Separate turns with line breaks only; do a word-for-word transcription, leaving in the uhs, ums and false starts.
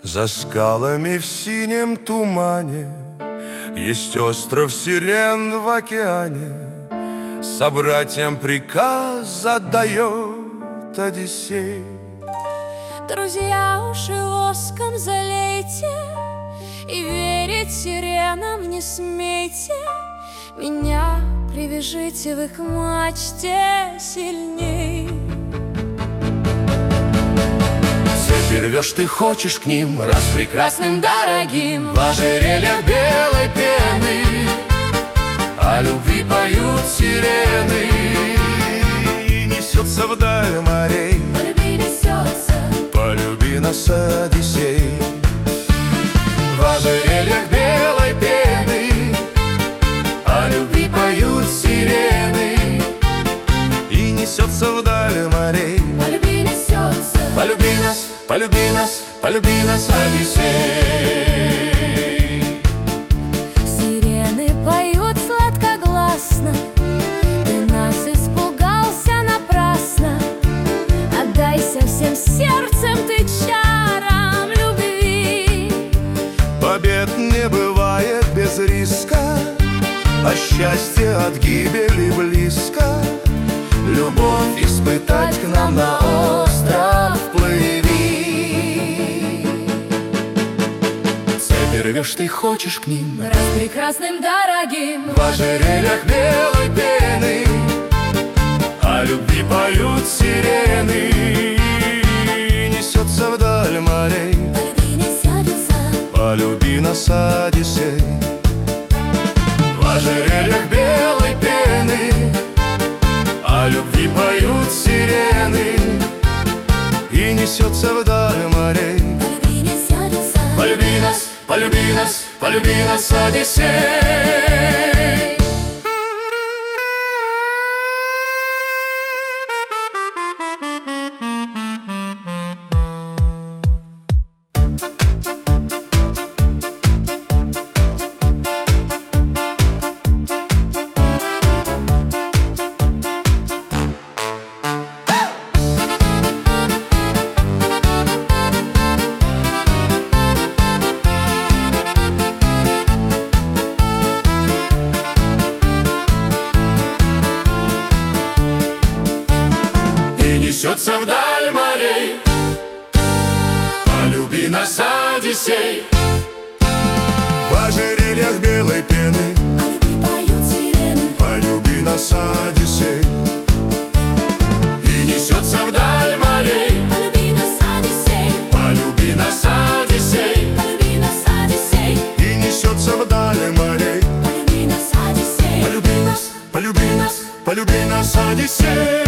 За скалами в синем тумане есть остров сирен в океане. Собратьям приказ отдает Одиссей.
Друзья, уши воском залейте и верить сиренам не смейте. Меня привяжите в их мачте сильней.
Цепь рвешь, ты хочешь к ним, раз прекрасным дорогим, в ожерельях белой пены о любви поют сирены.
И несется вдаль морей,
Полюби несется,
полюби нас, Одиссей.
В ожерельях белой пены о любви поют сирены.
И несется вдаль морей,
полюби несется.
Полюби нас, полюби нас, полюби нас, Одиссей.
Сирены поют сладкогласно, ты нас испугался напрасно. Отдайся всем сердцем ты чарам любви.
побед не бывает без риска, а счастье от гибели близко. Любовь испытать к нам на остров плыви.
Цепь рвешь, ты хочешь к ним,
Раз прекрасным дорогим,
в ожерельях белой пены о любви поют сирены.
И несется вдаль морей,
полюби несется.
полюби нас, Одиссей.
В ожерельях белой пены о любви поют сирены.
И несется вдаль морей,
Полюби несется.
Полюби нас, полюби нас, полюби нас, Одиссей. Несется вдаль морей, полюби нас, Одиссей.
в ожерельях белой пены
О любви поют сирены,
полюби нас, Одиссей.
И несется вдаль морей,
полюби нас, Одиссей.
полюби нас, Одиссей.
Полюби нас, Одиссей.
И несется вдаль морей,
Полюби нас, Одиссей.
полюби нас, полюби нас, полюби нас, Одиссей.